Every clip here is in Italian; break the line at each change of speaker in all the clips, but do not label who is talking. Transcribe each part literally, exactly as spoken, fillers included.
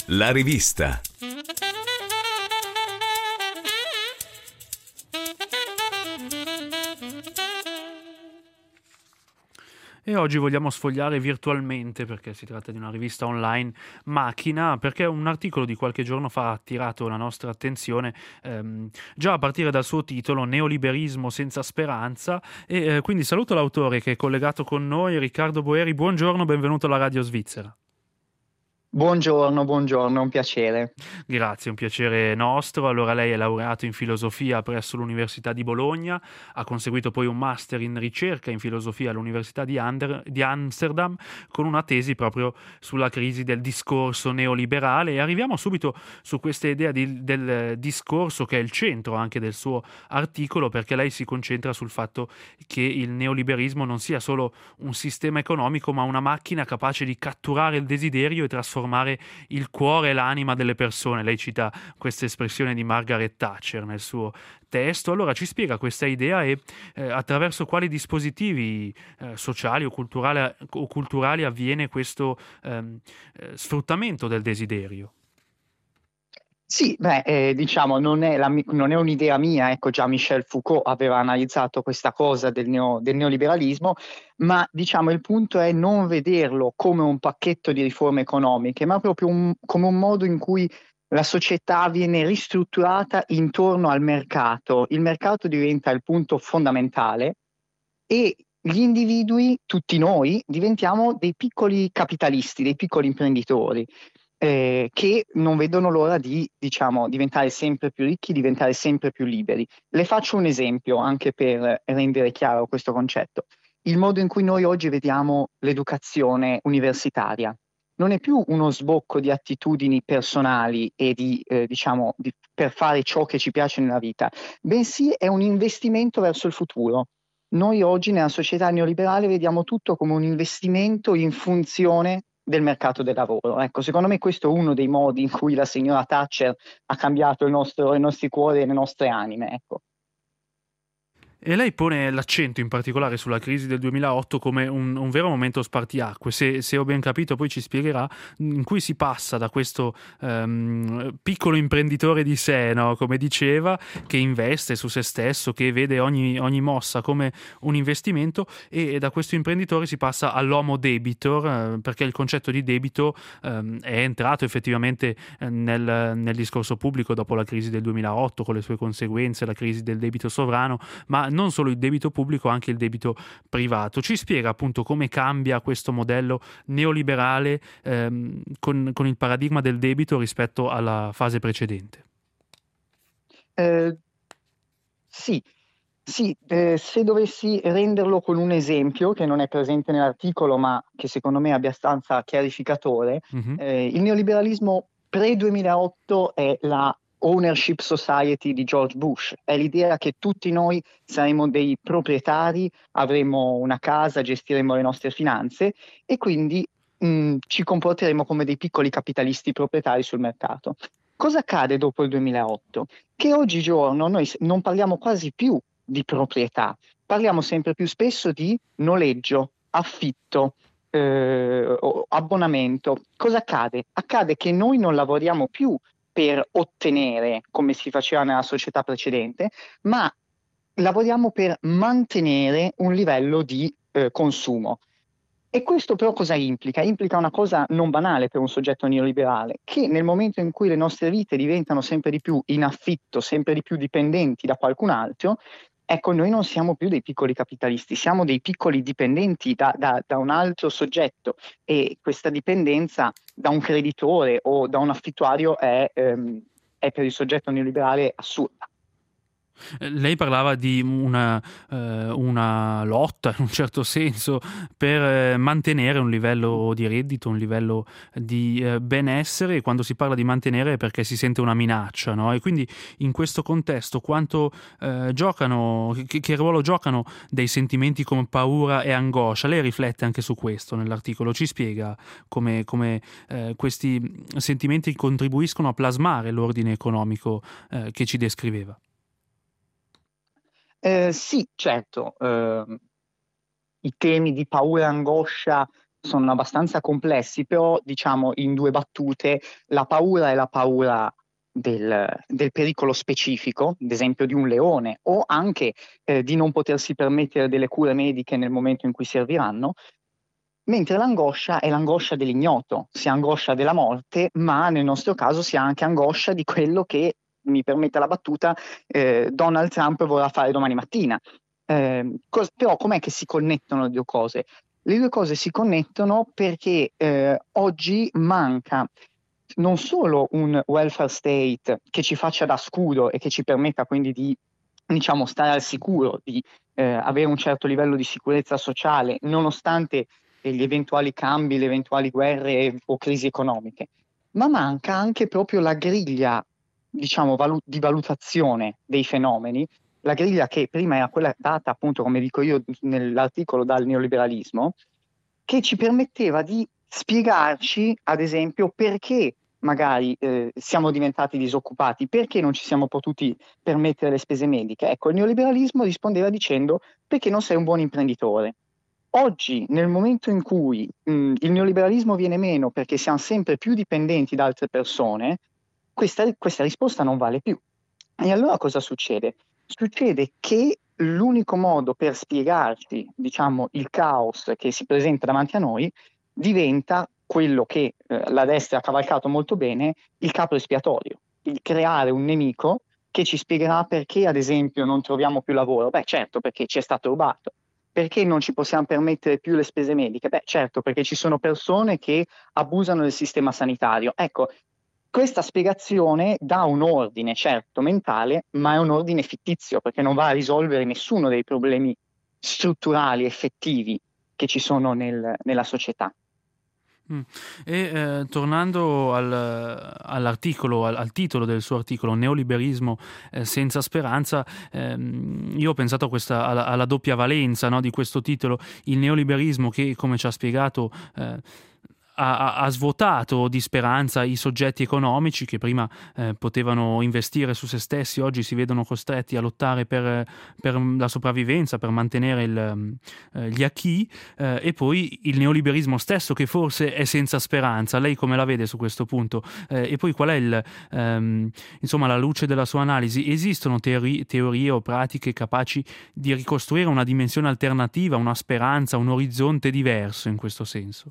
La rivista.
E oggi vogliamo sfogliare virtualmente, perché si tratta di una rivista online, Macchina, perché un articolo di qualche giorno fa ha attirato la nostra attenzione, ehm, già a partire dal suo titolo, Neoliberismo senza speranza, e eh, quindi saluto l'autore che è collegato con noi, Riccardo Boeri. Buongiorno, benvenuto alla Radio Svizzera.
Buongiorno, buongiorno, un piacere.
Grazie, un piacere nostro. Allora, lei è laureato in filosofia presso l'Università di Bologna, ha conseguito poi un master in ricerca in filosofia all'Università di, Ander- di Amsterdam, con una tesi proprio sulla crisi del discorso neoliberale, e arriviamo subito su questa idea di- del discorso che è il centro anche del suo articolo, perché lei si concentra sul fatto che il neoliberismo non sia solo un sistema economico, ma una macchina capace di catturare il desiderio e trasformare il cuore e l'anima delle persone. Lei cita questa espressione di Margaret Thatcher nel suo testo. Allora ci spiega questa idea e eh, attraverso quali dispositivi eh, sociali o culturali, o culturali avviene questo ehm, eh, sfruttamento del desiderio.
Sì, beh, eh, diciamo, non è, la mi- non è un'idea mia, ecco, già Michel Foucault aveva analizzato questa cosa del, neo- del neoliberalismo, ma diciamo il punto è non vederlo come un pacchetto di riforme economiche, ma proprio un- come un modo in cui la società viene ristrutturata intorno al mercato. Il mercato diventa il punto fondamentale e gli individui, tutti noi, diventiamo dei piccoli capitalisti, dei piccoli imprenditori eh, che non vedono l'ora di, diciamo, diventare sempre più ricchi, diventare sempre più liberi. Le faccio un esempio anche per rendere chiaro questo concetto. Il modo in cui noi oggi vediamo l'educazione universitaria non è più uno sbocco di attitudini personali e di, eh, diciamo, di- per fare ciò che ci piace nella vita, bensì è un investimento verso il futuro. Noi oggi nella società neoliberale vediamo tutto come un investimento in funzione del mercato del lavoro. Ecco, secondo me questo è uno dei modi in cui la signora Thatcher ha cambiato il nostro, i nostri cuori e le nostre anime. Ecco.
E lei pone l'accento in particolare sulla crisi del duemilaotto come un, un vero momento spartiacque, se, se ho ben capito poi ci spiegherà, in cui si passa da questo ehm, piccolo imprenditore di sé, no? Come diceva, che investe su se stesso, che vede ogni, ogni mossa come un investimento, e, e da questo imprenditore si passa all'homo debitor, eh, perché il concetto di debito ehm, è entrato effettivamente eh, nel, nel discorso pubblico dopo la crisi del duemilaotto, con le sue conseguenze, la crisi del debito sovrano, ma non solo il debito pubblico, anche il debito privato. Ci spiega appunto come cambia questo modello neoliberale ehm, con, con il paradigma del debito rispetto alla fase precedente.
Eh, sì, sì, eh, se dovessi renderlo con un esempio che non è presente nell'articolo, ma che secondo me è abbastanza chiarificatore,
Mhm.
eh, il neoliberalismo pre-duemilaotto è la ownership society di George Bush, è l'idea che tutti noi saremo dei proprietari, avremo una casa, gestiremo le nostre finanze e quindi mh, ci comporteremo come dei piccoli capitalisti proprietari sul mercato. Cosa accade dopo il duemilaotto? Che oggigiorno noi s- non parliamo quasi più di proprietà, parliamo sempre più spesso di noleggio, affitto, eh, o abbonamento. Cosa accade? Accade che noi non lavoriamo più per ottenere, come si faceva nella società precedente, ma lavoriamo per mantenere un livello di eh, consumo. E questo però cosa implica? Implica una cosa non banale per un soggetto neoliberale, che nel momento in cui le nostre vite diventano sempre di più in affitto, sempre di più dipendenti da qualcun altro, ecco, noi non siamo più dei piccoli capitalisti, siamo dei piccoli dipendenti da, da- da un altro soggetto e questa dipendenza da un creditore o da un affittuario è, ehm, è per il soggetto neoliberale assurda.
Eh, Lei parlava di una, eh, una lotta, in un certo senso, per eh, mantenere un livello di reddito, un livello di eh, benessere, e quando si parla di mantenere è perché si sente una minaccia, no? E quindi in questo contesto quanto eh, giocano, che, che ruolo giocano dei sentimenti come paura e angoscia? Lei riflette anche su questo nell'articolo, ci spiega come, come eh, questi sentimenti contribuiscono a plasmare l'ordine economico eh, che ci descriveva.
Eh, sì, certo, ehm, i temi di paura e angoscia sono abbastanza complessi, però diciamo in due battute la paura è la paura del, del pericolo specifico, ad esempio di un leone, o anche eh, di non potersi permettere delle cure mediche nel momento in cui serviranno, mentre l'angoscia è l'angoscia dell'ignoto, si ha angoscia della morte, ma nel nostro caso si ha anche angoscia di quello che, mi permetta la battuta, eh, Donald Trump vorrà fare domani mattina. Eh, cos- però com'è che si connettono le due cose? Le due cose si connettono perché eh, oggi manca non solo un welfare state che ci faccia da scudo e che ci permetta quindi di, diciamo, stare al sicuro, di eh, avere un certo livello di sicurezza sociale, nonostante gli eventuali cambi, le eventuali guerre o crisi economiche, ma manca anche proprio la griglia, diciamo, valu- di valutazione dei fenomeni, la griglia che prima era quella data, appunto, come dico io nell'articolo, dal neoliberalismo, che ci permetteva di spiegarci, ad esempio, perché magari eh, siamo diventati disoccupati, perché non ci siamo potuti permettere le spese mediche. Ecco, il neoliberalismo rispondeva dicendo perché non sei un buon imprenditore. Oggi, nel momento in cui mh, il neoliberalismo viene meno perché siamo sempre più dipendenti da altre persone, questa, questa risposta non vale più. E allora cosa succede? Succede che l'unico modo per spiegarci, diciamo, il caos che si presenta davanti a noi diventa quello che eh, la destra ha cavalcato molto bene, il capro espiatorio, il creare un nemico che ci spiegherà perché, ad esempio, non troviamo più lavoro. Beh, certo, perché ci è stato rubato. Perché non ci possiamo permettere più le spese mediche? Beh, certo, perché ci sono persone che abusano del sistema sanitario. Ecco, questa spiegazione dà un ordine, certo, mentale, ma è un ordine fittizio, perché non va a risolvere nessuno dei problemi strutturali, effettivi che ci sono nel- nella società.
Mm. E eh, tornando al, all'articolo, al, al titolo del suo articolo, Neoliberismo eh, senza speranza, ehm, io ho pensato a questa, alla, alla doppia valenza, no, di questo titolo, il neoliberismo che, come ci ha spiegato, eh, ha, ha svuotato di speranza i soggetti economici che prima eh, potevano investire su se stessi, oggi si vedono costretti a lottare per, per la sopravvivenza, per mantenere il, eh, gli acquis, eh, e poi il neoliberismo stesso che forse è senza speranza. Lei come la vede su questo punto? Eh, e poi qual è il, ehm, insomma, alla luce della sua analisi, esistono teori- teorie o pratiche capaci di ricostruire una dimensione alternativa, una speranza, un orizzonte diverso in questo senso?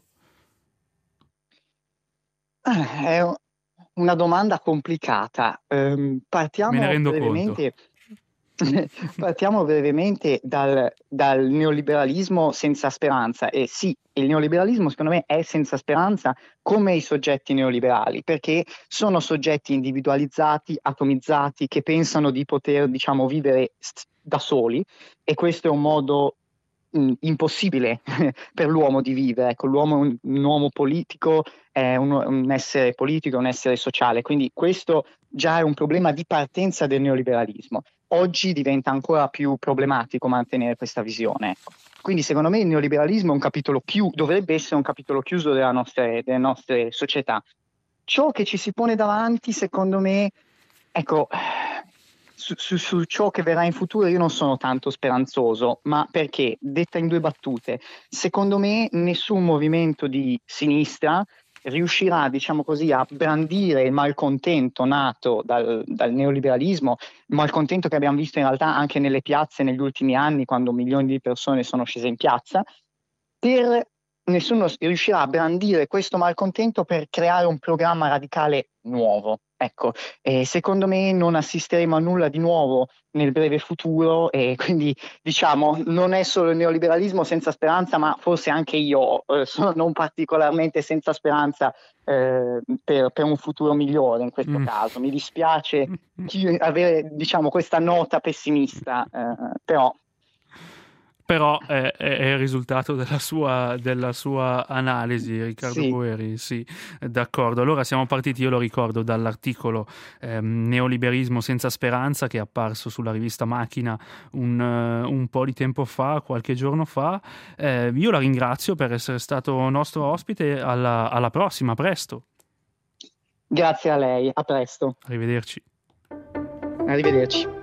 Ah, È una domanda complicata. Ehm,
Me ne
partiamo
rendo conto.
brevemente, partiamo brevemente dal, dal neoliberalismo senza speranza. E sì, il neoliberalismo secondo me è senza speranza come i soggetti neoliberali, perché sono soggetti individualizzati, atomizzati, che pensano di poter, diciamo, vivere st- da soli, e questo è un modo mh, impossibile per l'uomo di vivere. Ecco, l'uomo è un, un uomo politico, è un, un essere politico, un essere sociale, quindi questo già è un problema di partenza del neoliberalismo. Oggi diventa ancora più problematico mantenere questa visione, ecco. Quindi secondo me il neoliberalismo è un capitolo chiuso, dovrebbe essere un capitolo chiuso della nostre, delle nostre società. Ciò che ci si pone davanti, secondo me, ecco, su, su- su ciò che verrà in futuro io non sono tanto speranzoso, ma perché, detta in due battute, secondo me nessun movimento di sinistra riuscirà, diciamo così, a brandire il malcontento nato dal, dal neoliberalismo, il malcontento che abbiamo visto in realtà anche nelle piazze negli ultimi anni, quando milioni di persone sono scese in piazza, per nessuno riuscirà a brandire questo malcontento per creare un programma radicale nuovo. Ecco, e secondo me non assisteremo a nulla di nuovo nel breve futuro, e quindi diciamo non è solo il neoliberalismo senza speranza, ma forse anche io eh, sono non particolarmente senza speranza eh, per, per un futuro migliore in questo
Mm.
caso. Mi dispiace chi- avere, diciamo, questa nota pessimista, eh, però
Però è, è- è il risultato della sua, della sua analisi, Riccardo
sì.
Boeri, sì, d'accordo. Allora siamo partiti, io lo ricordo, dall'articolo ehm, Neoliberismo senza speranza che è apparso sulla rivista Macchina un, eh, un po' di tempo fa, qualche giorno fa. Eh, io la ringrazio per essere stato nostro ospite, alla alla prossima, a presto.
Grazie a lei, a presto,
Arrivederci.
arrivederci.